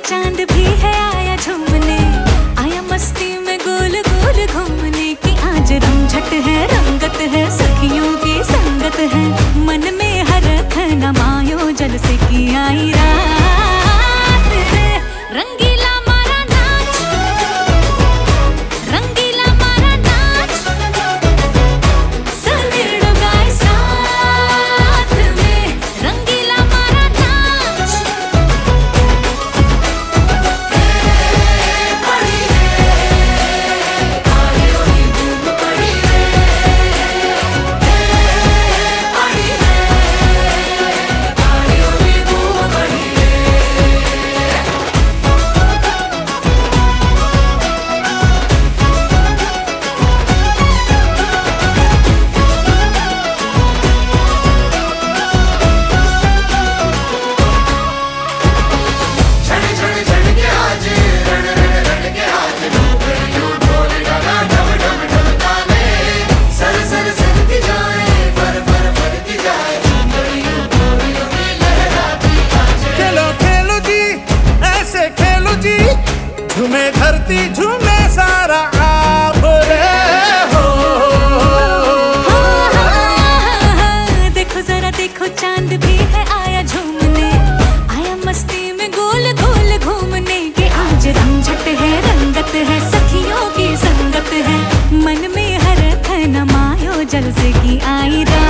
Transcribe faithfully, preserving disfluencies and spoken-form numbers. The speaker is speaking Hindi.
चांद भी है आया झूमने, आया मस्ती में गोल गोल घूमने की। आज रमझट है, रंगत है, सखियों की संगत है, मन में हरख न मायो जल से की आई रात रे। रंगीला मारा नाच, रंगीला मारा नाच, सनेड़ो गाए साथ में, रंगीला मारा नाच। पड़ी रे आए ओही धूम पड़ी रे, पड़ी रे आए ओही धूम पड़ी रे। छड़ छड़ छड़ के आज रण रण रण के आज ढोल ढोल डाला ढम ढम ढम ताले, सर सर सरती जाए फर फर फरती जाए, घड़ियों घोड़ियों में लहराती आज। खेलो खेलो जी ऐसे खेलो जी, झूमे धरती झूमे सारा आप रे हो। देखो जरा देखो चांद भी है आया झूमने, आया मस्ती में गोल गोल घूमने के। आज रमझट है, रंगत है, सखियों की संगत है, मन में हरख न मायो जल से की आई रात।